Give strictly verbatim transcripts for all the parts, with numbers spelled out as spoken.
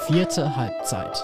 Vierte Halbzeit.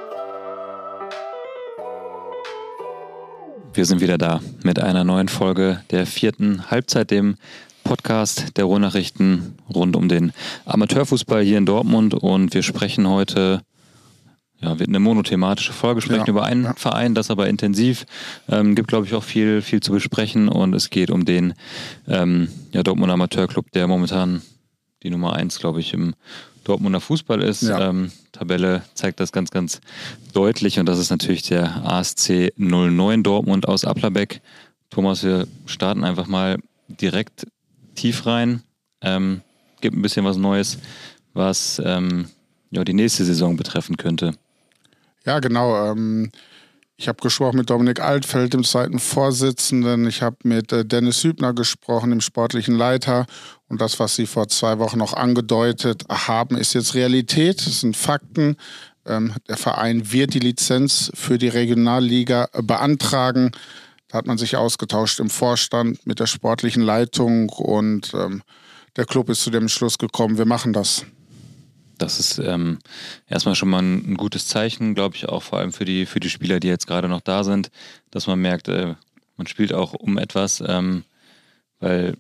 Wir sind wieder da mit einer neuen Folge der vierten Halbzeit, dem Podcast der Ruhrnachrichten rund um den Amateurfußball hier in Dortmund. Und wir sprechen heute, ja, wird eine monothematische Folge, sprechen ja, über einen ja. Verein, das aber intensiv. Ähm, gibt, glaube ich, auch viel, viel zu besprechen. Und es geht um den ähm, ja, Dortmunder Amateurclub, der momentan die Nummer eins, glaube ich, im Dortmunder Fußball ist. Ja. Ähm, Tabelle zeigt das ganz, ganz deutlich. Und das ist natürlich der A S C null neun Dortmund aus Applerbeck. Thomas, wir starten einfach mal direkt tief rein. Ähm, gibt ein bisschen was Neues, was ähm, ja, die nächste Saison betreffen könnte. Ja, genau. Ähm, ich habe gesprochen mit Dominik Altfeld, dem zweiten Vorsitzenden. Ich habe mit äh, Dennis Hübner gesprochen, dem sportlichen Leiter. Und das, was Sie vor zwei Wochen noch angedeutet haben, ist jetzt Realität. Das sind Fakten. Ähm, der Verein wird die Lizenz für die Regionalliga beantragen. Da hat man sich ausgetauscht im Vorstand mit der sportlichen Leitung. Und ähm, der Club ist zu dem Schluss gekommen, wir machen das. Das ist ähm, erstmal schon mal ein, ein gutes Zeichen, glaube ich, auch vor allem für die, für die Spieler, die jetzt gerade noch da sind, dass man merkt, äh, man spielt auch um etwas, ähm, weil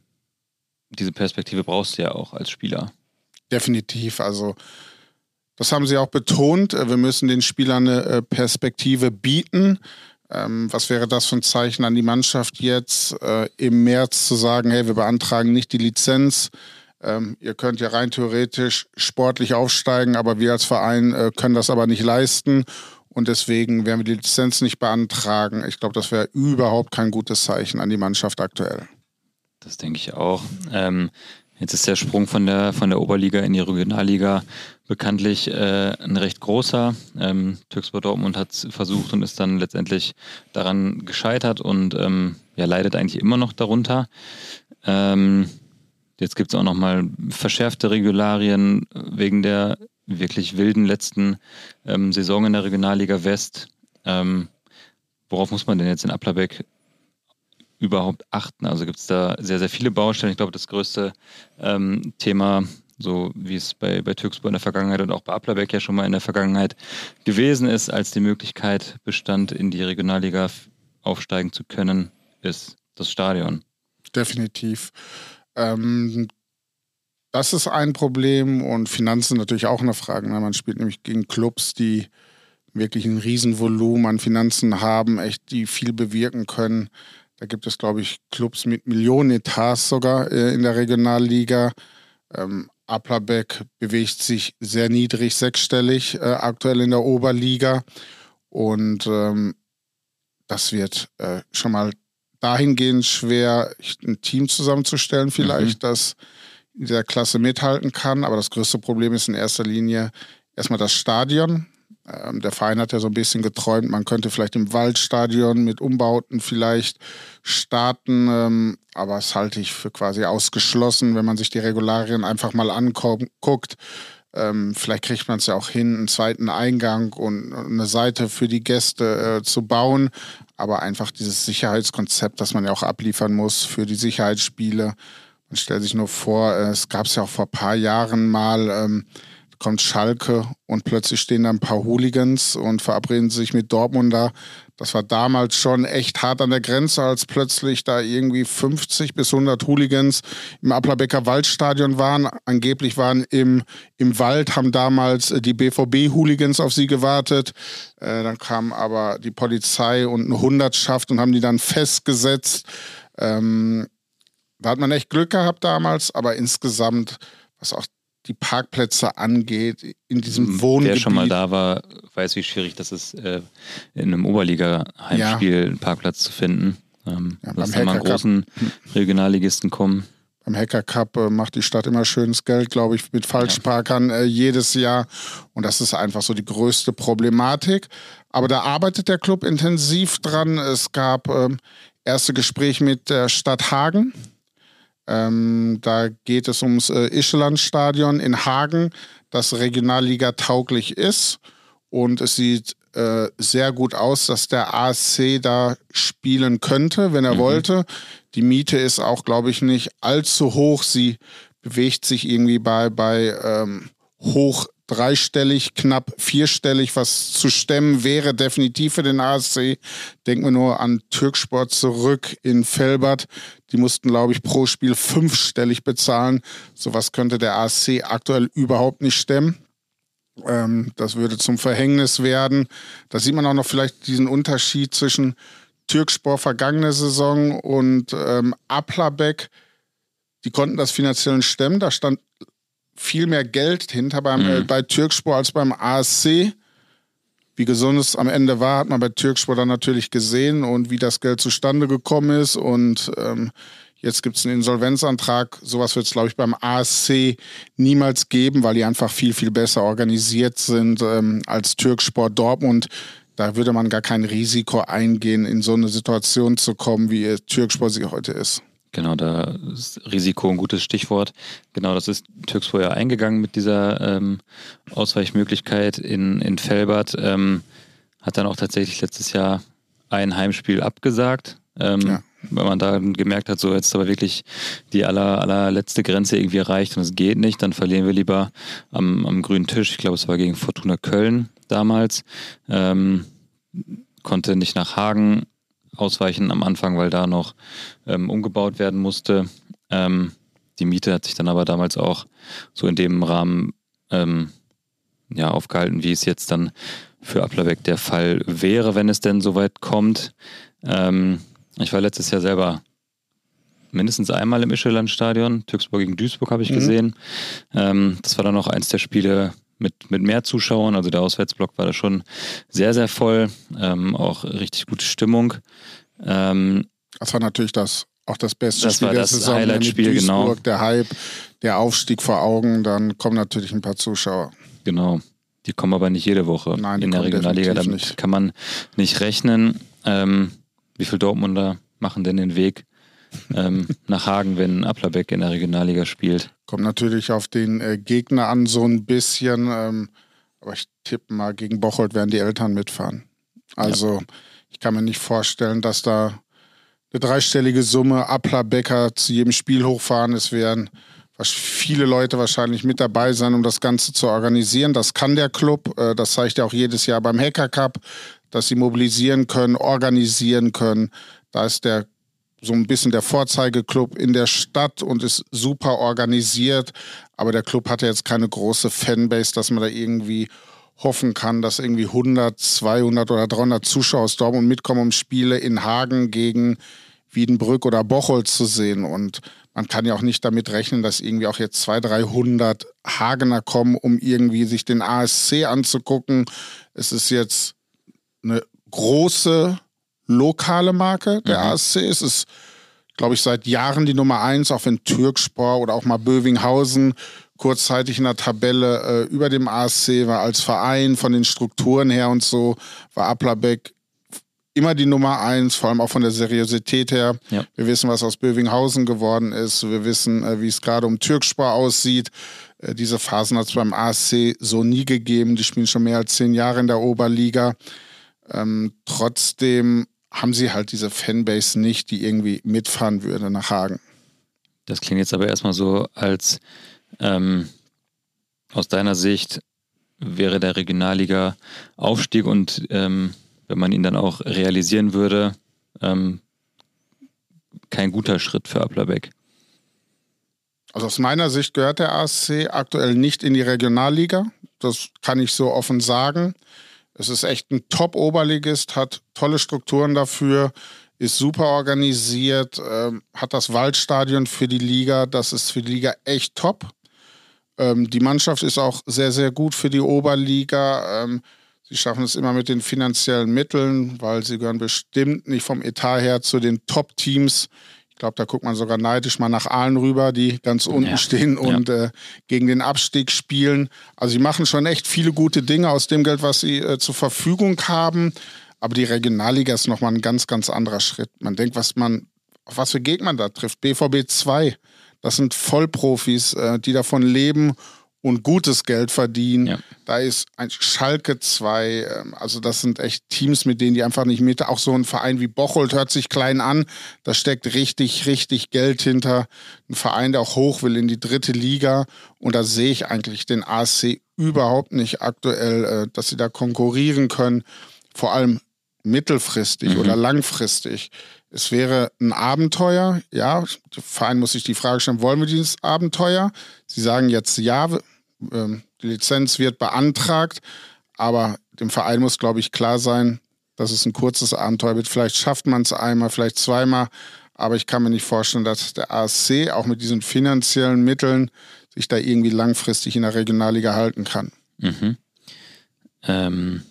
diese Perspektive brauchst du ja auch als Spieler. Definitiv, also das haben Sie auch betont, wir müssen den Spielern eine Perspektive bieten. Ähm, was wäre das für ein Zeichen an die Mannschaft jetzt, äh, im März zu sagen, hey, wir beantragen nicht die Lizenz, Ähm, ihr könnt ja rein theoretisch sportlich aufsteigen, aber wir als Verein äh, können das aber nicht leisten und deswegen werden wir die Lizenz nicht beantragen. Ich glaube, das wäre überhaupt kein gutes Zeichen an die Mannschaft aktuell. Das denke ich auch. Ähm, jetzt ist der Sprung von der, von der Oberliga in die Regionalliga bekanntlich äh, ein recht großer. Ähm, Türkspor Dortmund hat es versucht und ist dann letztendlich daran gescheitert und ähm, ja, leidet eigentlich immer noch darunter. Ähm, Jetzt gibt es auch nochmal verschärfte Regularien wegen der wirklich wilden letzten ähm, Saison in der Regionalliga West. Ähm, worauf muss man denn jetzt in Applerbeck überhaupt achten? Also gibt es da sehr, sehr viele Baustellen. Ich glaube, das größte ähm, Thema, so wie es bei, bei Türkspor in der Vergangenheit und auch bei Applerbeck ja schon mal in der Vergangenheit gewesen ist, als die Möglichkeit bestand, in die Regionalliga aufsteigen zu können, ist das Stadion. Definitiv. Ähm, das ist ein Problem und Finanzen natürlich auch eine Frage. Man spielt nämlich gegen Clubs, die wirklich ein Riesenvolumen an Finanzen haben, echt die viel bewirken können. Da gibt es, glaube ich, Clubs mit Millionen Etats sogar äh, in der Regionalliga. Ähm, Applerbeck bewegt sich sehr niedrig, sechsstellig äh, aktuell in der Oberliga und ähm, das wird äh, schon mal dahingehend schwer, ein Team zusammenzustellen vielleicht, mhm. das in dieser Klasse mithalten kann. Aber das größte Problem ist in erster Linie erstmal das Stadion. Ähm, der Verein hat ja so ein bisschen geträumt, man könnte vielleicht im Waldstadion mit Umbauten vielleicht starten. Ähm, aber das halte ich für quasi ausgeschlossen, wenn man sich die Regularien einfach mal anguckt. Ähm, vielleicht kriegt man es ja auch hin, einen zweiten Eingang und eine Seite für die Gäste äh, zu bauen. Aber einfach dieses Sicherheitskonzept, das man ja auch abliefern muss für die Sicherheitsspiele. Man stellt sich nur vor, äh, es gab es ja auch vor ein paar Jahren mal, ähm, kommt Schalke und plötzlich stehen da ein paar Hooligans und verabreden sich mit Dortmunder. Das war damals schon echt hart an der Grenze, als plötzlich da irgendwie fünfzig bis hundert Hooligans im Applerbecker Waldstadion waren. Angeblich waren im, im Wald, haben damals die B V B-Hooligans auf sie gewartet. Äh, dann kam aber die Polizei und eine Hundertschaft und haben die dann festgesetzt. Ähm, da hat man echt Glück gehabt damals, aber insgesamt, was auch die Parkplätze angeht, in diesem Wohngebiet. Wer schon mal da war, weiß, wie schwierig das ist, äh, in einem Oberliga-Heimspiel ja. einen Parkplatz zu finden. Ähm, ja, dass da mal einen großen Regionalligisten kommen. Beim Hacker Cup äh, macht die Stadt immer schönes Geld, glaube ich, mit Falschparkern äh, jedes Jahr. Und das ist einfach so die größte Problematik. Aber da arbeitet der Club intensiv dran. Es gab äh, erste Gespräche mit der Stadt Hagen. Ähm, da geht es ums äh, Ischeland-Stadion in Hagen, das Regionalliga tauglich ist. Und es sieht äh, sehr gut aus, dass der A S C da spielen könnte, wenn er mhm. wollte. Die Miete ist auch, glaube ich, nicht allzu hoch. Sie bewegt sich irgendwie bei, bei ähm, hoch dreistellig, knapp vierstellig, was zu stemmen wäre, definitiv für den A S C. Denken wir nur an Türkspor zurück in Velbert. Die mussten, glaube ich, pro Spiel fünfstellig bezahlen. Sowas könnte der A S C aktuell überhaupt nicht stemmen. Ähm, das würde zum Verhängnis werden. Da sieht man auch noch vielleicht diesen Unterschied zwischen Türkspor vergangene Saison und ähm, Aplabeck. Die konnten das finanziell stemmen. Da stand viel mehr Geld hinter beim, mhm. äh, bei Türkspor als beim A S C. Wie gesund es am Ende war, hat man bei Türkspor dann natürlich gesehen und wie das Geld zustande gekommen ist. Und ähm, jetzt gibt es einen Insolvenzantrag. Sowas wird es, glaube ich, beim A S C niemals geben, weil die einfach viel, viel besser organisiert sind ähm, als Türkspor Dortmund. Da würde man gar kein Risiko eingehen, in so eine Situation zu kommen, wie Türkspor sie heute ist. Genau, da ist Risiko ein gutes Stichwort. Genau, das ist Türkspor ja eingegangen mit dieser ähm, Ausweichmöglichkeit in, in Velbert. Ähm, hat dann auch tatsächlich letztes Jahr ein Heimspiel abgesagt, ähm, ja. weil man da gemerkt hat, so jetzt aber wirklich die aller, allerletzte Grenze irgendwie erreicht und es geht nicht, dann verlieren wir lieber am, am grünen Tisch. Ich glaube, es war gegen Fortuna Köln damals. Ähm, konnte nicht nach Hagen ausweichen am Anfang, weil da noch ähm, umgebaut werden musste. Ähm, die Miete hat sich dann aber damals auch so in dem Rahmen ähm, ja, aufgehalten, wie es jetzt dann für Aplabeck der Fall wäre, wenn es denn soweit kommt. Ähm, ich war letztes Jahr selber mindestens einmal im Ischeland-Stadion. Türkspor gegen Duisburg habe ich mhm. gesehen. Ähm, das war dann auch eins der Spiele mit, mit mehr Zuschauern. Also der Auswärtsblock war da schon sehr, sehr voll. Ähm, auch richtig gute Stimmung. Ähm, das war natürlich das, auch das beste das Spiel war der das Saison. Highlight-Spiel, genau. Der Hype, der Aufstieg vor Augen, dann kommen natürlich ein paar Zuschauer. Genau. Die kommen aber nicht jede Woche. Nein, in der Regionalliga. Damit nicht. Kann man nicht rechnen. Ähm, wie viele Dortmunder machen denn den Weg ähm, nach Hagen, wenn Aplabeck in der Regionalliga spielt? Kommt natürlich auf den äh, Gegner an, so ein bisschen. Ähm, aber ich tippe mal, gegen Bocholt werden die Eltern mitfahren. Also ja. Ich kann mir nicht vorstellen, dass da eine dreistellige Summe Aplabecker zu jedem Spiel hochfahren. Es werden viele Leute wahrscheinlich mit dabei sein, um das Ganze zu organisieren. Das kann der Club. Äh, das zeigt ja auch jedes Jahr beim Hacker Cup, dass sie mobilisieren können, organisieren können. Da ist der so ein bisschen der Vorzeigeklub in der Stadt und ist super organisiert. Aber der Club hat ja jetzt keine große Fanbase, dass man da irgendwie hoffen kann, dass irgendwie hundert, zweihundert oder dreihundert Zuschauer aus Dortmund mitkommen, um Spiele in Hagen gegen Wiedenbrück oder Bocholt zu sehen. Und man kann ja auch nicht damit rechnen, dass irgendwie auch jetzt zweihundert, dreihundert Hagener kommen, um irgendwie sich den A S C anzugucken. Es ist jetzt eine große lokale Marke, der mhm. A S C. Es ist, glaube ich, seit Jahren die Nummer eins, auch wenn Türkspor oder auch mal Bövinghausen kurzzeitig in der Tabelle äh, über dem A S C war als Verein, von den Strukturen her und so, war Aplabeck immer die Nummer eins, vor allem auch von der Seriosität her. Ja. Wir wissen, was aus Bövinghausen geworden ist. Wir wissen, äh, wie es gerade um Türkspor aussieht. Äh, diese Phasen hat es beim A S C so nie gegeben. Die spielen schon mehr als zehn Jahre in der Oberliga. Ähm, trotzdem haben sie halt diese Fanbase nicht, die irgendwie mitfahren würde nach Hagen. Das klingt jetzt aber erstmal so, als ähm, aus deiner Sicht wäre der Regionalliga-Aufstieg und ähm, wenn man ihn dann auch realisieren würde, ähm, kein guter Schritt für Aplabeck. Also aus meiner Sicht gehört der A S C aktuell nicht in die Regionalliga. Das kann ich so offen sagen. Es ist echt ein Top-Oberligist, hat tolle Strukturen dafür, ist super organisiert, ähm, hat das Waldstadion für die Liga. Das ist für die Liga echt top. Ähm, die Mannschaft ist auch sehr, sehr gut für die Oberliga. Ähm, sie schaffen es immer mit den finanziellen Mitteln, weil sie gehören bestimmt nicht vom Etat her zu den Top-Teams. Ich glaube, da guckt man sogar neidisch mal nach Aalen rüber, die ganz unten ja. stehen und ja. äh, gegen den Abstieg spielen. Also sie machen schon echt viele gute Dinge aus dem Geld, was sie äh, zur Verfügung haben. Aber die Regionalliga ist nochmal ein ganz, ganz anderer Schritt. Man denkt, was man, auf was für Gegner man da trifft. B V B zwei, das sind Vollprofis, äh, die davon leben, und gutes Geld verdienen. Ja. Da ist ein Schalke zwei, also das sind echt Teams, mit denen die einfach nicht mit. Auch so ein Verein wie Bocholt hört sich klein an, da steckt richtig, richtig Geld hinter. Ein Verein, der auch hoch will in die dritte Liga, und da sehe ich eigentlich den A S C überhaupt nicht aktuell, dass sie da konkurrieren können, vor allem mittelfristig mhm. oder langfristig. Es wäre ein Abenteuer, ja, der Verein muss sich die Frage stellen, wollen wir dieses Abenteuer? Sie sagen jetzt ja, die Lizenz wird beantragt, aber dem Verein muss, glaube ich, klar sein, dass es ein kurzes Abenteuer wird. Vielleicht schafft man es einmal, vielleicht zweimal, aber ich kann mir nicht vorstellen, dass der A S C auch mit diesen finanziellen Mitteln sich da irgendwie langfristig in der Regionalliga halten kann. Mhm. Ähm,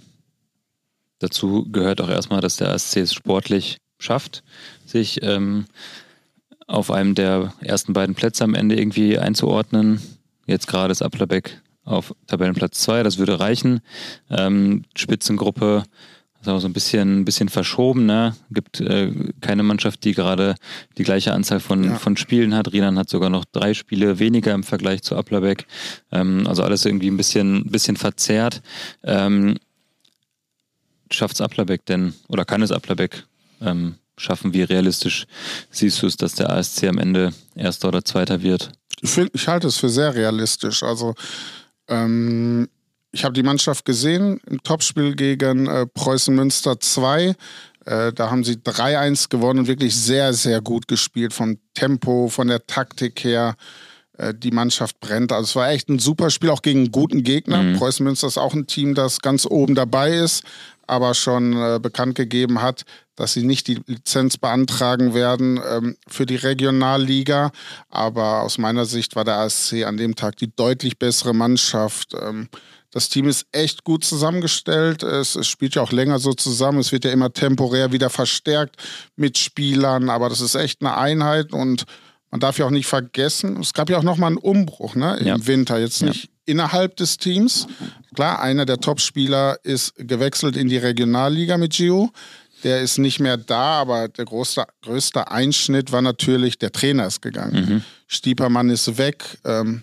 dazu gehört auch erstmal, dass der A S C es sportlich schafft, sich ähm, auf einem der ersten beiden Plätze am Ende irgendwie einzuordnen. Jetzt gerade ist Applerbeck auf Tabellenplatz zwei, das würde reichen. Ähm, Spitzengruppe, sagen wir so ein bisschen, ein bisschen verschoben, ne? Gibt äh, keine Mannschaft, die gerade die gleiche Anzahl von, ja. von Spielen hat. Rienan hat sogar noch drei Spiele weniger im Vergleich zu Applerbeck. Ähm, also alles irgendwie ein bisschen, bisschen verzerrt. Ähm, schafft es Applerbeck denn, oder kann es Applerbeck ähm, schaffen? Wie realistisch siehst du es, dass der A S C am Ende Erster oder Zweiter wird? Ich, find, ich halte es für sehr realistisch. Also ähm, ich habe die Mannschaft gesehen im Topspiel gegen äh, Preußen Münster zwei. Äh, da haben sie drei eins gewonnen und wirklich sehr, sehr gut gespielt. Vom Tempo, von der Taktik her. Äh, die Mannschaft brennt. Also es war echt ein super Spiel, auch gegen einen guten Gegner. Mhm. Preußen Münster ist auch ein Team, das ganz oben dabei ist, aber schon äh, bekannt gegeben hat, dass sie nicht die Lizenz beantragen werden ähm, für die Regionalliga. Aber aus meiner Sicht war der A S C an dem Tag die deutlich bessere Mannschaft. Ähm, das Team ist echt gut zusammengestellt. Es, es spielt ja auch länger so zusammen. Es wird ja immer temporär wieder verstärkt mit Spielern. Aber das ist echt eine Einheit, und man darf ja auch nicht vergessen, es gab ja auch nochmal einen Umbruch, ne, im ja. Winter. Jetzt nicht ja. innerhalb des Teams. Klar, einer der Topspieler ist gewechselt in die Regionalliga mit Gio. Der ist nicht mehr da, aber der größte, größte Einschnitt war natürlich, der Trainer ist gegangen. Mhm. Stiepermann ist weg, ähm,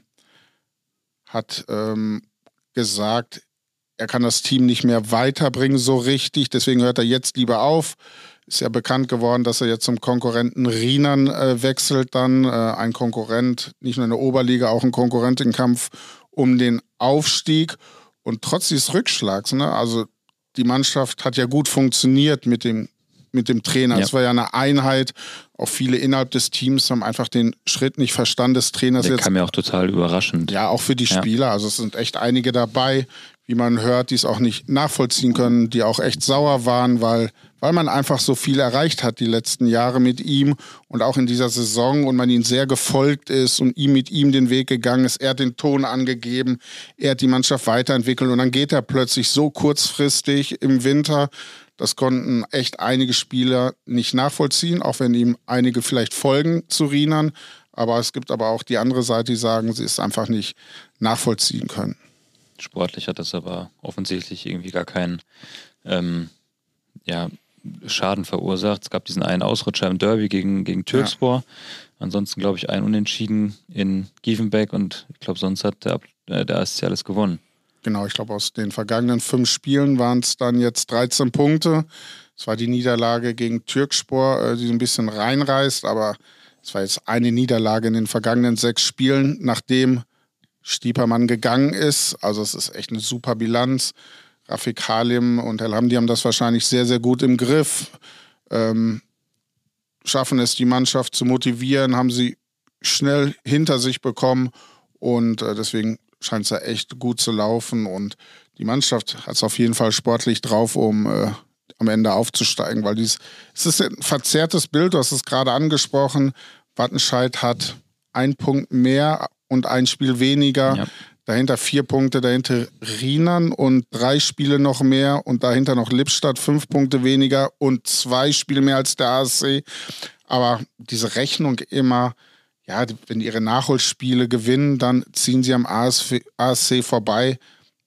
hat ähm, gesagt, er kann das Team nicht mehr weiterbringen so richtig, deswegen hört er jetzt lieber auf. Ist ja bekannt geworden, dass er jetzt zum Konkurrenten Rienan äh, wechselt dann. Äh, ein Konkurrent, nicht nur in der Oberliga, auch ein Konkurrent im Kampf um den Aufstieg. Und trotz dieses Rückschlags, ne, also die Mannschaft hat ja gut funktioniert mit dem, mit dem Trainer. Es ja. war ja eine Einheit. Auch viele innerhalb des Teams haben einfach den Schritt nicht verstanden des Trainers. Der jetzt. kam ja auch total überraschend. Ja, auch für die Spieler. Ja. Also es sind echt einige dabei, wie man hört, die es auch nicht nachvollziehen können, die auch echt sauer waren, weil, weil man einfach so viel erreicht hat die letzten Jahre mit ihm und auch in dieser Saison und man ihm sehr gefolgt ist und ihm mit ihm den Weg gegangen ist. Er hat den Ton angegeben, er hat die Mannschaft weiterentwickelt und dann geht er plötzlich so kurzfristig im Winter. Das konnten echt einige Spieler nicht nachvollziehen, auch wenn ihm einige vielleicht folgen zu Rienan. Aber es gibt aber auch die andere Seite, die sagen, sie es einfach nicht nachvollziehen können. Sportlich hat das aber offensichtlich irgendwie gar keinen ähm, ja, Schaden verursacht. Es gab diesen einen Ausrutscher im Derby gegen, gegen Türkspor. Ja. Ansonsten, glaube ich, ein Unentschieden in Gievenbeck und ich glaube, sonst hat der, äh, der A S C alles gewonnen. Genau, ich glaube, aus den vergangenen fünf Spielen waren es dann jetzt dreizehn Punkte. Es war die Niederlage gegen Türkspor, äh, die so ein bisschen reinreißt, aber es war jetzt eine Niederlage in den vergangenen sechs Spielen, nachdem Stiepermann gegangen ist. Also es ist echt eine super Bilanz. Rafik Halim und El Hamdi haben das wahrscheinlich sehr, sehr gut im Griff. Ähm, schaffen es, die Mannschaft zu motivieren, haben sie schnell hinter sich bekommen und äh, deswegen scheint es ja echt gut zu laufen und die Mannschaft hat es auf jeden Fall sportlich drauf, um äh, am Ende aufzusteigen, weil dies, es ist ein verzerrtes Bild, du hast es gerade angesprochen. Wattenscheid hat einen Punkt mehr und ein Spiel weniger. Ja. Dahinter vier Punkte, dahinter Rienan und drei Spiele noch mehr und dahinter noch Lippstadt, fünf Punkte weniger und zwei Spiele mehr als der A S C. Aber diese Rechnung immer, ja, wenn die ihre Nachholspiele gewinnen, dann ziehen sie am A S C vorbei.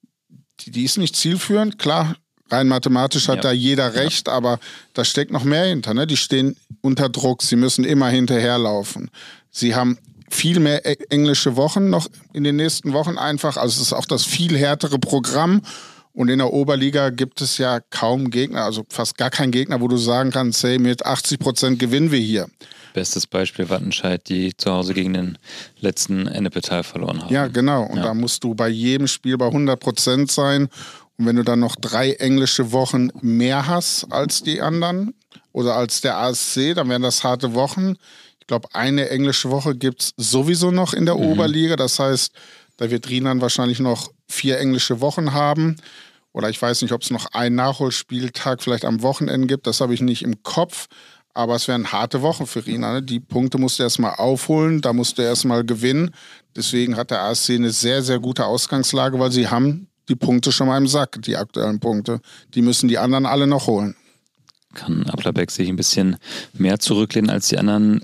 Die, die ist nicht zielführend, klar, rein mathematisch hat ja. da jeder recht, ja. aber da steckt noch mehr hinter. Ne? Die stehen unter Druck, sie müssen immer hinterherlaufen. Sie haben viel mehr englische Wochen noch in den nächsten Wochen einfach. Also es ist auch das viel härtere Programm. Und in der Oberliga gibt es ja kaum Gegner, also fast gar keinen Gegner, wo du sagen kannst, hey, mit achtzig Prozent gewinnen wir hier. Bestes Beispiel Wattenscheid, die zu Hause gegen den letzten Ennepetal verloren haben. Ja, genau. Und ja. da musst du bei jedem Spiel bei hundert Prozent sein. Und wenn du dann noch drei englische Wochen mehr hast als die anderen oder als der A S C, dann wären das harte Wochen. Ich glaube, eine englische Woche gibt es sowieso noch in der mhm. Oberliga. Das heißt, da wird Rienan wahrscheinlich noch vier englische Wochen haben. Oder ich weiß nicht, ob es noch einen Nachholspieltag vielleicht am Wochenende gibt. Das habe ich nicht im Kopf. Aber es wären harte Wochen für Rienan. Ne? Die Punkte musst du erstmal aufholen. Da musst du erstmal gewinnen. Deswegen hat der A S C eine sehr, sehr gute Ausgangslage, weil sie haben die Punkte schon mal im Sack, die aktuellen Punkte. Die müssen die anderen alle noch holen. Kann Applerbeck sich ein bisschen mehr zurücklehnen als die anderen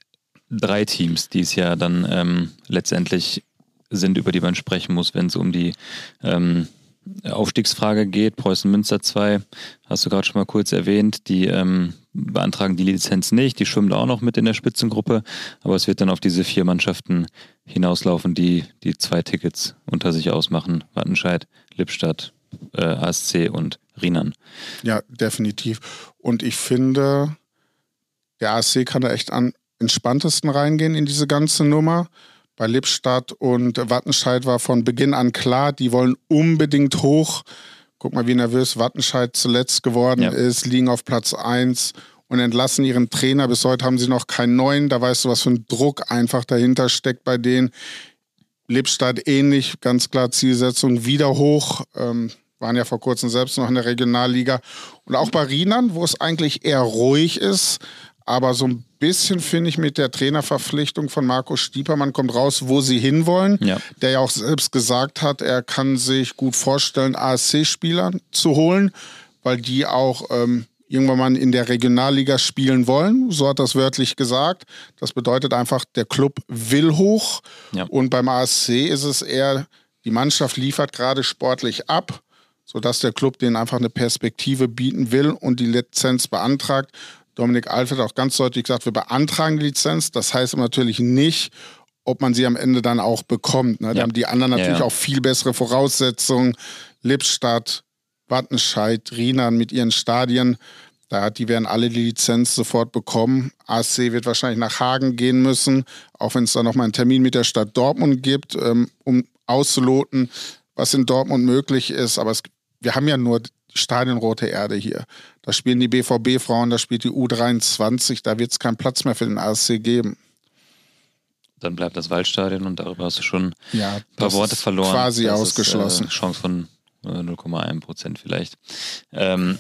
drei Teams, die es ja dann ähm, letztendlich sind, über die man sprechen muss, wenn es um die ähm, Aufstiegsfrage geht. Preußen Münster zwei, hast du gerade schon mal kurz erwähnt, die ähm, beantragen die Lizenz nicht, die schwimmen da auch noch mit in der Spitzengruppe, aber es wird dann auf diese vier Mannschaften hinauslaufen, die die zwei Tickets unter sich ausmachen, Wattenscheid, Lippstadt, äh, A S C und Rienan. Ja, definitiv. Und ich finde, der A S C kann da echt am entspanntesten reingehen in diese ganze Nummer. Bei Lippstadt und Wattenscheid war von Beginn an klar, die wollen unbedingt hoch. Guck mal, wie nervös Wattenscheid zuletzt geworden ja. ist, liegen auf Platz eins und entlassen ihren Trainer. Bis heute haben sie noch keinen neuen. Da weißt du, was für ein Druck einfach dahinter steckt bei denen. Lippstadt ähnlich, ganz klar Zielsetzung, wieder hoch. Ähm, waren ja vor kurzem selbst noch in der Regionalliga. Und auch bei Rienan, wo es eigentlich eher ruhig ist, aber so ein bisschen, finde ich, mit der Trainerverpflichtung von Marco Stiepermann kommt raus, wo sie hinwollen. Ja. Der ja auch selbst gesagt hat, er kann sich gut vorstellen, A S C-Spieler zu holen, weil die auch ähm, irgendwann mal in der Regionalliga spielen wollen. So hat er das wörtlich gesagt. Das bedeutet einfach, der Club will hoch. Ja. Und beim A S C ist es eher, die Mannschaft liefert gerade sportlich ab, sodass der Club denen einfach eine Perspektive bieten will und die Lizenz beantragt. Dominik Alfred hat auch ganz deutlich gesagt, wir beantragen die Lizenz. Das heißt aber natürlich nicht, ob man sie am Ende dann auch bekommt. Ne? Da ja. haben die anderen natürlich ja, ja. auch viel bessere Voraussetzungen. Lippstadt, Wattenscheid, Rienan mit ihren Stadien. Da, die werden alle die Lizenz sofort bekommen. A S C wird wahrscheinlich nach Hagen gehen müssen, auch wenn es da nochmal einen Termin mit der Stadt Dortmund gibt, ähm, um auszuloten, was in Dortmund möglich ist. Aber es, wir haben ja nur Stadion Rote Erde hier. Da spielen die B V B-Frauen, da spielt die U dreiundzwanzig, da wird es keinen Platz mehr für den A S C geben. Dann bleibt das Waldstadion und darüber hast du schon ja, ein paar Worte verloren. Quasi das ausgeschlossen. Ist, äh, Chance von äh, null Komma eins Prozent vielleicht. Ähm,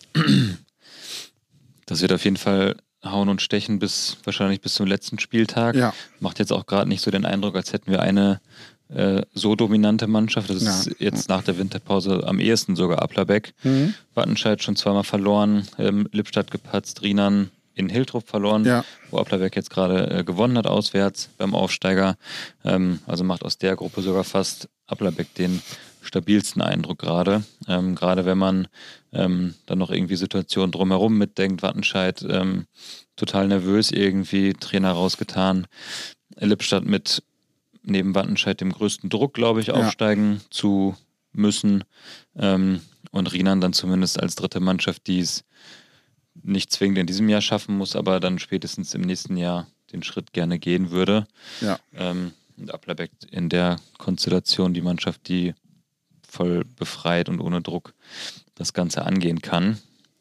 das wird auf jeden Fall hauen und stechen bis wahrscheinlich bis zum letzten Spieltag. Ja. Macht jetzt auch gerade nicht so den Eindruck, als hätten wir eine Äh, so dominante Mannschaft. Das ist ja. jetzt nach der Winterpause am ehesten sogar Applerbeck. Mhm. Wattenscheid schon zweimal verloren, ähm, Lippstadt gepatzt, Rienan in Hiltrup verloren, ja. wo Applerbeck jetzt gerade äh, gewonnen hat auswärts beim Aufsteiger. Ähm, also macht aus der Gruppe sogar fast Applerbeck den stabilsten Eindruck gerade. Ähm, gerade wenn man ähm, dann noch irgendwie Situationen drumherum mitdenkt. Wattenscheid ähm, total nervös irgendwie, Trainer rausgetan. Lippstadt mit neben Wattenscheid dem größten Druck, glaube ich, aufsteigen ja. zu müssen. Ähm, und Rienan dann zumindest als dritte Mannschaft, die es nicht zwingend in diesem Jahr schaffen muss, aber dann spätestens im nächsten Jahr den Schritt gerne gehen würde. Ja. Ähm, und Applerbeck in der Konstellation die Mannschaft, die voll befreit und ohne Druck das Ganze angehen kann.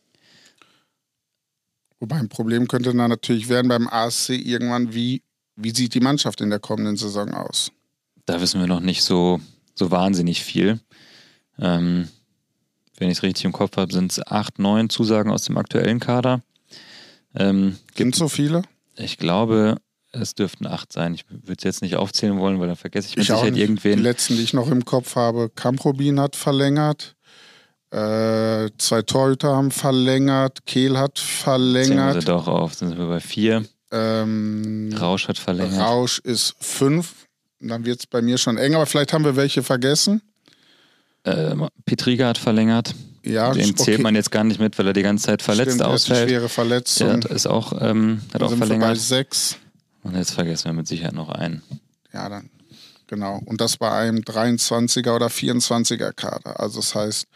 Wobei ein Problem könnte dann natürlich werden beim A S C irgendwann, wie Wie sieht die Mannschaft in der kommenden Saison aus? Da wissen wir noch nicht so, so wahnsinnig viel. Ähm, wenn ich es richtig im Kopf habe, sind es acht, neun Zusagen aus dem aktuellen Kader. Ähm, Sind so viele? Ich glaube, es dürften acht sein. Ich würde es jetzt nicht aufzählen wollen, weil dann vergesse ich mit ich Sicherheit irgendwen. Die letzten, die ich noch im Kopf habe, Kamprobin hat verlängert. Äh, zwei Torhüter haben verlängert. Kehl hat verlängert. Zählen wir doch auf, dann sind wir bei vier. Ähm, Rausch hat verlängert. Rausch ist fünf. Dann wird es bei mir schon eng, aber vielleicht haben wir welche vergessen. Äh, Petriga hat verlängert. Ja, Den zählt okay. man jetzt gar nicht mit, weil er die ganze Zeit verletzt Stimmt, ausfällt. Schwere Verletzung. Der ist auch, ähm, hat Dann auch sind verlängert. Wir bei sechs. Und jetzt vergessen wir mit Sicherheit noch einen. Ja, dann, genau. Und das bei einem dreiundzwanziger oder vierundzwanziger Kader. Also das heißt,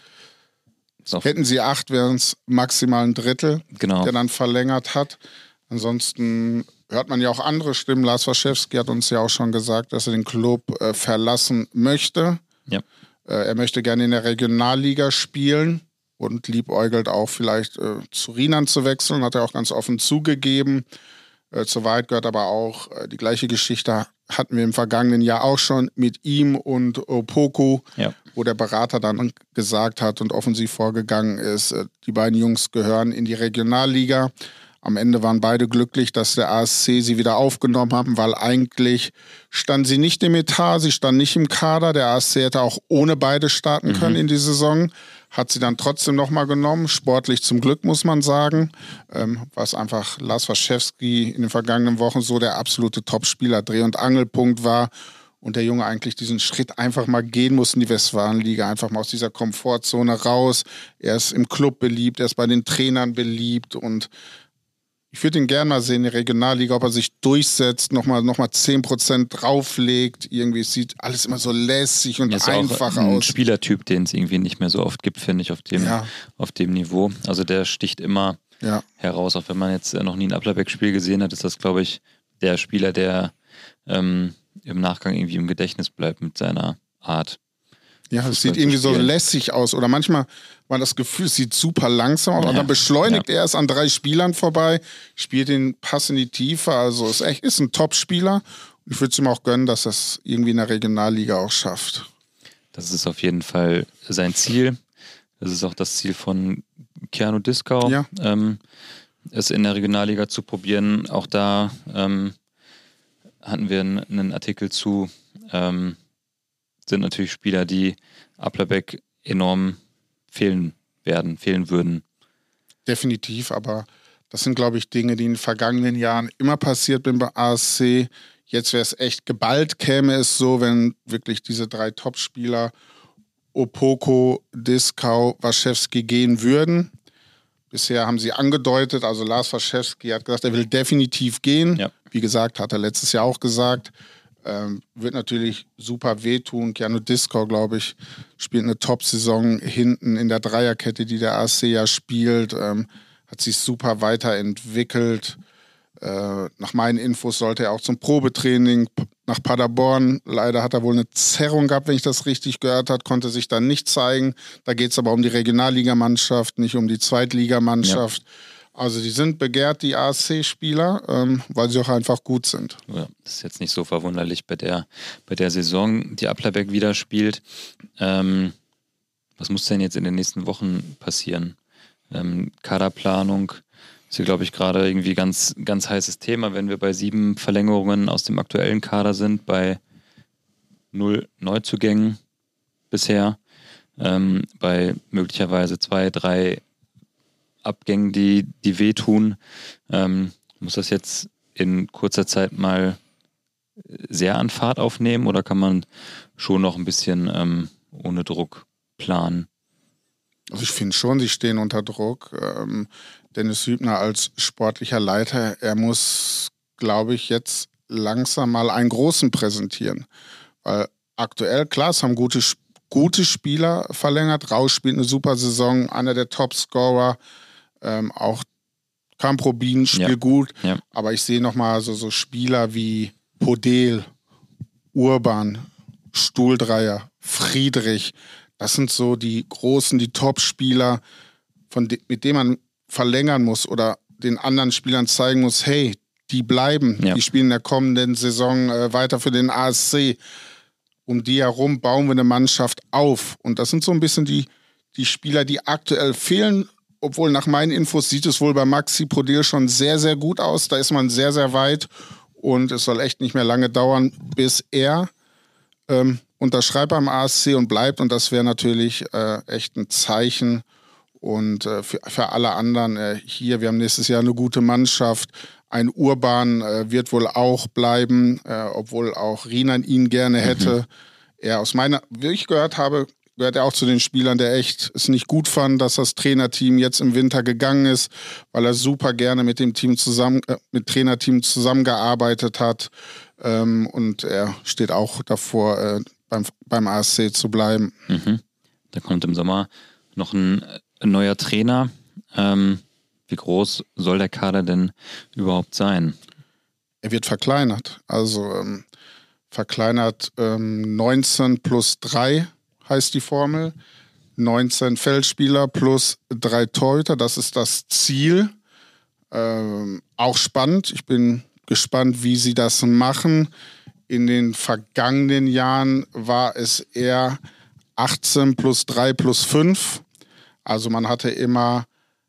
so. Hätten sie acht, wären es maximal ein Drittel, genau. der dann verlängert hat. Ansonsten hört man ja auch andere Stimmen. Lars Warschewski hat uns ja auch schon gesagt, dass er den Club äh, verlassen möchte. Ja. Äh, er möchte gerne in der Regionalliga spielen und liebäugelt auch vielleicht äh, zu Riemann zu wechseln, hat er auch ganz offen zugegeben. Äh, zur Wahrheit gehört aber auch, äh, die gleiche Geschichte hatten wir im vergangenen Jahr auch schon mit ihm und Opoku, ja. wo der Berater dann gesagt hat und offensiv vorgegangen ist, äh, die beiden Jungs gehören in die Regionalliga. Am Ende waren beide glücklich, dass der A S C sie wieder aufgenommen haben, weil eigentlich standen sie nicht im Etat, sie standen nicht im Kader. Der A S C hätte auch ohne beide starten können mhm. in die Saison. Hat sie dann trotzdem nochmal genommen. Sportlich zum Glück, muss man sagen. Ähm, was einfach Lars Warschewski in den vergangenen Wochen so der absolute Topspieler, Dreh- und Angelpunkt war. Und der Junge eigentlich diesen Schritt einfach mal gehen muss in die Westfalenliga, einfach mal aus dieser Komfortzone raus. Er ist im Club beliebt, er ist bei den Trainern beliebt und ich würde ihn gerne mal sehen in der Regionalliga, ob er sich durchsetzt, nochmal noch mal zehn Prozent drauflegt. Irgendwie sieht alles immer so lässig und einfach ein aus. Ein Spielertyp, den es irgendwie nicht mehr so oft gibt, finde ich, auf dem, ja. auf dem Niveau. Also der sticht immer ja. heraus. Auch wenn man jetzt noch nie ein Applerbeck-Spiel gesehen hat, ist das, glaube ich, der Spieler, der ähm, im Nachgang irgendwie im Gedächtnis bleibt mit seiner Art. Ja, es sieht irgendwie so lässig aus. Oder manchmal war das Gefühl, es sieht super langsam aus. Ja. Und dann beschleunigt ja. er es an drei Spielern vorbei, spielt den Pass in die Tiefe. Also ist echt ist ein Top-Spieler. Und ich würde es ihm auch gönnen, dass er es irgendwie in der Regionalliga auch schafft. Das ist auf jeden Fall sein Ziel. Das ist auch das Ziel von Keanu Dieskau, ja. ähm, es in der Regionalliga zu probieren. Auch da ähm, hatten wir einen Artikel zu. Ähm, sind natürlich Spieler, die Applerbeck enorm fehlen werden, fehlen würden. Definitiv, aber das sind, glaube ich, Dinge, die in den vergangenen Jahren immer passiert sind bei A S C. Jetzt wäre es echt geballt, käme es so, wenn wirklich diese drei Topspieler Opoku, Dieskau, Warschewski gehen würden. Bisher haben sie angedeutet, also Lars Warschewski hat gesagt, er will definitiv gehen. Ja. Wie gesagt, hat er letztes Jahr auch gesagt. Ähm, wird natürlich super wehtun. Keanu Dieskau, glaube ich, spielt eine Top-Saison hinten in der Dreierkette, die der A S C ja spielt. Ähm, hat sich super weiterentwickelt. Äh, nach meinen Infos sollte er auch zum Probetraining nach Paderborn. Leider hat er wohl eine Zerrung gehabt, wenn ich das richtig gehört habe, konnte sich dann nicht zeigen. Da geht es aber um die Regionalligamannschaft, nicht um die Zweitligamannschaft. Ja. Also die sind begehrt, die A S C-Spieler, ähm, weil sie auch einfach gut sind. Ja, das ist jetzt nicht so verwunderlich bei der, bei der Saison, die Applerbeck wieder spielt. Ähm, was muss denn jetzt in den nächsten Wochen passieren? Ähm, Kaderplanung ist hier, glaube ich, gerade irgendwie ganz, ganz heißes Thema, wenn wir bei sieben Verlängerungen aus dem aktuellen Kader sind, bei null Neuzugängen bisher, ähm, bei möglicherweise zwei, drei Abgängen, die, die wehtun. Ähm, muss das jetzt in kurzer Zeit mal sehr an Fahrt aufnehmen oder kann man schon noch ein bisschen ähm, ohne Druck planen? Also ich finde schon, sie stehen unter Druck. Ähm, Dennis Hübner als sportlicher Leiter, er muss, glaube ich, jetzt langsam mal einen Großen präsentieren. Weil aktuell, klar, es haben gute, gute Spieler verlängert. Rausch spielt eine super Saison, einer der Topscorer. Ähm, auch Kamprobin spielt ja. gut, ja. aber ich sehe nochmal so, so Spieler wie Podel, Urban, Stuhldreier, Friedrich. Das sind so die großen, die Top-Spieler, von de- mit denen man verlängern muss oder den anderen Spielern zeigen muss, hey, die bleiben, ja. die spielen in der kommenden Saison äh, weiter für den A S C. Um die herum bauen wir eine Mannschaft auf. Und das sind so ein bisschen die, die Spieler, die aktuell fehlen. Obwohl nach meinen Infos sieht es wohl bei Maxi Podel schon sehr, sehr gut aus. Da ist man sehr, sehr weit und es soll echt nicht mehr lange dauern, bis er ähm, unterschreibt beim A S C und bleibt. Und das wäre natürlich äh, echt ein Zeichen. Und äh, für, für alle anderen äh, hier, wir haben nächstes Jahr eine gute Mannschaft. Ein Urban äh, wird wohl auch bleiben, äh, obwohl auch Riemann ihn gerne hätte. Mhm. Er aus meiner, wie ich gehört habe, gehört er auch zu den Spielern, der echt es nicht gut fand, dass das Trainerteam jetzt im Winter gegangen ist, weil er super gerne mit dem Team zusammen, äh, mit Trainerteam zusammengearbeitet hat. Ähm, und er steht auch davor, äh, beim, beim A S C zu bleiben. Mhm. Da kommt im Sommer noch ein, ein neuer Trainer. Ähm, wie groß soll der Kader denn überhaupt sein? Er wird verkleinert. Also ähm, verkleinert ähm, neunzehn plus drei heißt die Formel. neunzehn Feldspieler plus drei Torhüter, das ist das Ziel. Ähm, auch spannend. Ich bin gespannt, wie sie das machen. In den vergangenen Jahren war es eher achtzehn plus drei plus fünf. Also man hatte immer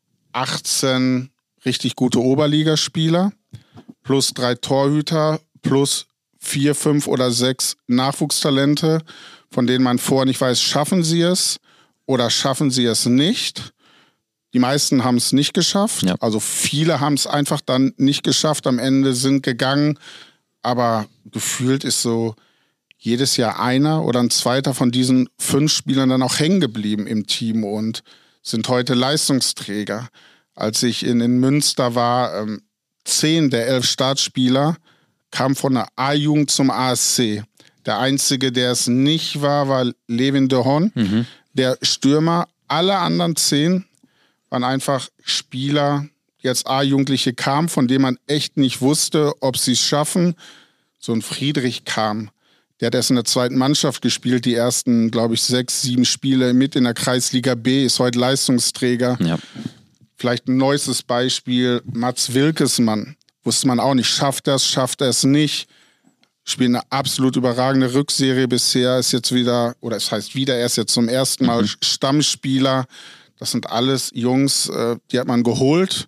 achtzehn richtig gute Oberligaspieler plus drei Torhüter plus vier, fünf oder sechs Nachwuchstalente, von denen man vorher nicht weiß, schaffen sie es oder schaffen sie es nicht. Die meisten haben es nicht geschafft. Ja. Also viele haben es einfach dann nicht geschafft. Am Ende sind gegangen. Aber gefühlt ist so jedes Jahr einer oder ein zweiter von diesen fünf Spielern dann auch hängen geblieben im Team und sind heute Leistungsträger. Als ich in, in Münster war, ähm, zehn der elf Startspieler kamen von der A-Jugend zum A S C. Der Einzige, der es nicht war, war Levin de Hon, mhm. der Stürmer. Alle anderen zehn waren einfach Spieler, die als A-Jugendliche kamen, von denen man echt nicht wusste, ob sie es schaffen. So ein Friedrich kam, der hat erst in der zweiten Mannschaft gespielt, die ersten, glaube ich, sechs, sieben Spiele mit in der Kreisliga B, ist heute Leistungsträger. Ja. Vielleicht ein neuestes Beispiel, Mats Wilkesmann. Wusste man auch nicht, schafft er es, schafft er es nicht. Spielt eine absolut überragende Rückserie bisher, ist jetzt wieder, oder es heißt wieder, er ist jetzt zum ersten Mal mhm. Stammspieler. Das sind alles Jungs, die hat man geholt.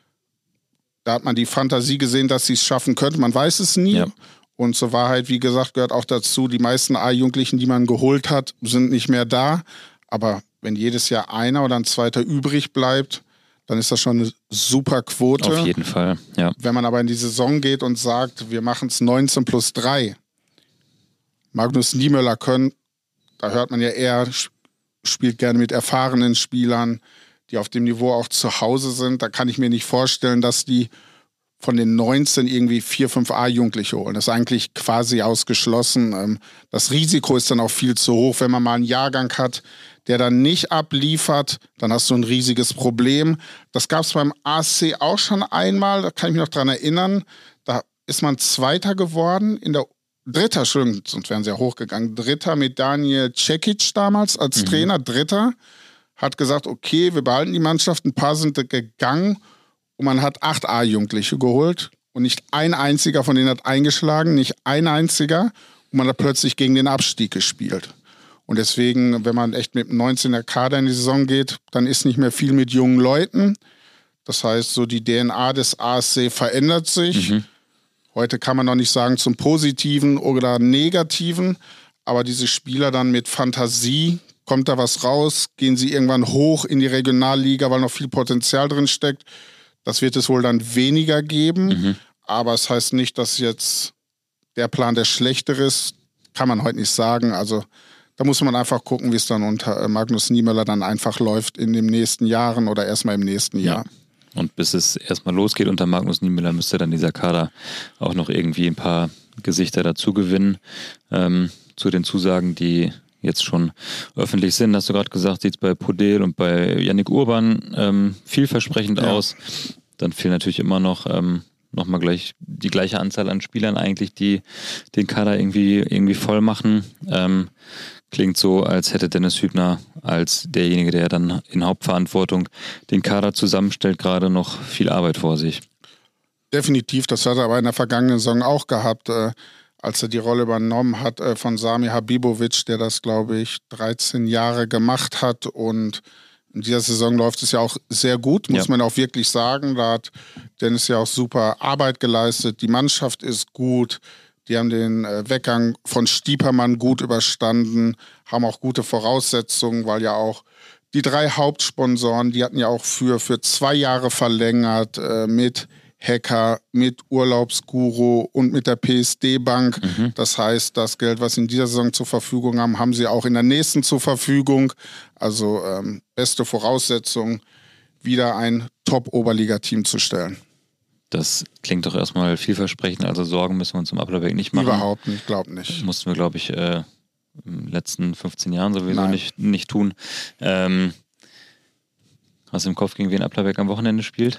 Da hat man die Fantasie gesehen, dass sie es schaffen könnten. Man weiß es nie. Ja. Und zur Wahrheit, wie gesagt, gehört auch dazu, die meisten A-Jugendlichen, die man geholt hat, sind nicht mehr da. Aber wenn jedes Jahr einer oder ein zweiter übrig bleibt, dann ist das schon eine super Quote. Auf jeden Fall, ja. Wenn man aber in die Saison geht und sagt, wir machen es neunzehn plus drei. Magnus Niemöller können, da hört man ja eher, spielt gerne mit erfahrenen Spielern, die auf dem Niveau auch zu Hause sind. Da kann ich mir nicht vorstellen, dass die von den neunzehn irgendwie vier, fünf A-Jugendliche holen. Das ist eigentlich quasi ausgeschlossen. Das Risiko ist dann auch viel zu hoch, wenn man mal einen Jahrgang hat, der dann nicht abliefert, dann hast du ein riesiges Problem. Das gab es beim A S C auch schon einmal, da kann ich mich noch dran erinnern. Da ist man Zweiter geworden, in der Dritter, Entschuldigung, sonst wären sie ja hochgegangen. Dritter mit Daniel Cekic damals als mhm. Trainer, Dritter. Hat gesagt, okay, wir behalten die Mannschaft, ein paar sind gegangen und man hat acht A-Jugendliche geholt und nicht ein einziger von denen hat eingeschlagen, nicht ein einziger und man hat plötzlich gegen den Abstieg gespielt. Und deswegen, wenn man echt mit einem neunzehner Kader in die Saison geht, dann ist nicht mehr viel mit jungen Leuten. Das heißt, so die D N A des A S C verändert sich. Mhm. Heute kann man noch nicht sagen zum Positiven oder Negativen, aber diese Spieler dann mit Fantasie, kommt da was raus, gehen sie irgendwann hoch in die Regionalliga, weil noch viel Potenzial drin steckt. Das wird es wohl dann weniger geben, mhm. aber es heißt nicht, dass jetzt der Plan der schlechtere ist, kann man heute nicht sagen. Also da muss man einfach gucken, wie es dann unter Magnus Niemöller dann einfach läuft in den nächsten Jahren oder erstmal im nächsten Jahr. Ja. Und bis es erstmal losgeht unter Magnus Niemöller, müsste dann dieser Kader auch noch irgendwie ein paar Gesichter dazu gewinnen. Ähm, zu den Zusagen, die jetzt schon öffentlich sind, hast du gerade gesagt, sieht es bei Podel und bei Yannick Urban ähm, vielversprechend ja. aus. Dann fehlt natürlich immer noch ähm, nochmal gleich die gleiche Anzahl an Spielern eigentlich, die den Kader irgendwie, irgendwie voll machen. Ähm, klingt so, als hätte Dennis Hübner als derjenige, der dann in Hauptverantwortung den Kader zusammenstellt, gerade noch viel Arbeit vor sich. Definitiv, das hat er aber in der vergangenen Saison auch gehabt, äh, als er die Rolle übernommen hat äh, von Sami Habibovic, der das, glaube ich, dreizehn Jahre gemacht hat und in dieser Saison läuft es ja auch sehr gut, muss ja. man auch wirklich sagen. Da hat Dennis ja auch super Arbeit geleistet. Die Mannschaft ist gut. Die haben den äh, Weggang von Stiepermann gut überstanden, haben auch gute Voraussetzungen, weil ja auch die drei Hauptsponsoren, die hatten ja auch für, für zwei Jahre verlängert äh, mit Hacker, mit Urlaubsguru und mit der P S D-Bank. Mhm. Das heißt, das Geld, was sie in dieser Saison zur Verfügung haben, haben sie auch in der nächsten zur Verfügung. Also ähm, beste Voraussetzung, wieder ein Top-Oberliga-Team zu stellen. Das klingt doch erstmal vielversprechend, also Sorgen müssen wir uns im Applerbeck nicht machen. Überhaupt nicht, glaube nicht. Mussten wir, glaube ich, äh, in den letzten fünfzehn Jahren sowieso nicht, nicht tun. Ähm, hast du im Kopf, gegen wen Applerbeck am Wochenende spielt?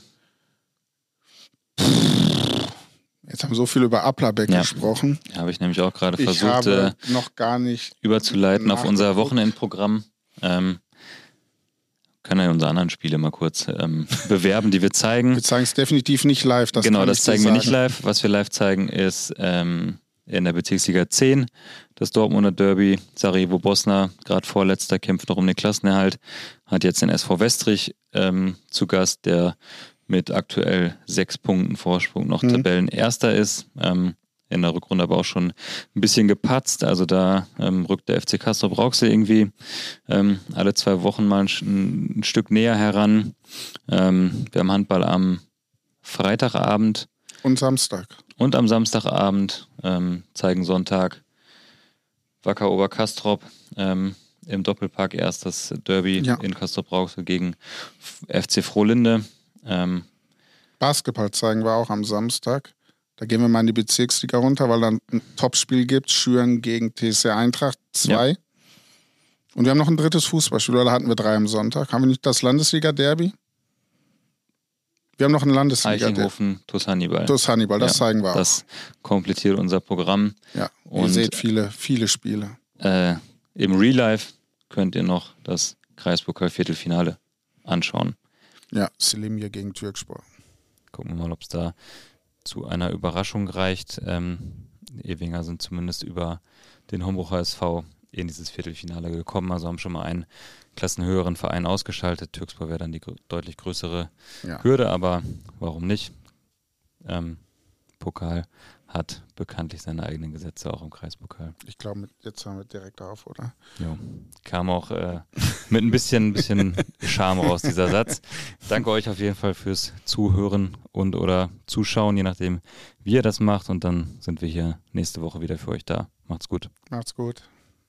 Jetzt haben wir so viel über Applerbeck ja. gesprochen. Ja, habe ich nämlich auch gerade ich versucht, habe äh, noch gar nicht überzuleiten auf unser Wochenendprogramm. Ähm, können ja unsere anderen Spiele mal kurz ähm, bewerben, die wir zeigen. Wir zeigen es definitiv nicht live. Das genau, kann das ich dir zeigen wir sagen. nicht live. Was wir live zeigen ist ähm, in der Bezirksliga zehn das Dortmunder Derby. Sarajevo Bosna, gerade vorletzter, kämpft noch um den Klassenerhalt. Hat jetzt den S V Westrich ähm, zu Gast, der mit aktuell sechs Punkten Vorsprung noch mhm. Tabellenerster ist. Ähm, in der Rückrunde aber auch schon ein bisschen gepatzt. Also da ähm, rückt der F C Castrop-Rauxel irgendwie ähm, alle zwei Wochen mal ein, ein Stück näher heran. Ähm, wir haben Handball am Freitagabend. Und Samstag. Und am Samstagabend ähm, zeigen Sonntag Wacker Oberkastrop ähm, im Doppelpack erst das Derby ja. in Castrop-Rauxel gegen F C Frohlinde. Ähm, Basketball zeigen wir auch am Samstag. Da gehen wir mal in die Bezirksliga runter, weil dann ein Topspiel gibt. Schüren gegen T S C Eintracht zwei. Ja. Und wir haben noch ein drittes Fußballspiel, da hatten wir drei am Sonntag. Haben wir nicht das Landesliga-Derby? Wir haben noch ein Landesliga-Derby. Eichenhofen, T U S Hannibal. T U S Hannibal, das ja, zeigen wir auch. Das komplettiert unser Programm. Ja, und ihr seht viele, viele Spiele. Äh, Im Real Life könnt ihr noch das Kreispokal-Viertelfinale anschauen. Ja, Selimje gegen Türkspor. Gucken wir mal, ob es da zu einer Überraschung reicht. Ähm, Ewinger sind zumindest über den Hombrucher S V in dieses Viertelfinale gekommen, also haben schon mal einen klassenhöheren Verein ausgeschaltet. Türkspor wäre dann die gr- deutlich größere ja. Hürde, aber warum nicht? Ähm, Pokal hat bekanntlich seine eigenen Gesetze, auch im Kreispokal. Ich glaube, jetzt haben wir direkt auf, oder? Jo. Kam auch äh, mit ein bisschen, bisschen Charme raus, dieser Satz. Danke euch auf jeden Fall fürs Zuhören und oder Zuschauen, je nachdem, wie ihr das macht. Und dann sind wir hier nächste Woche wieder für euch da. Macht's gut. Macht's gut.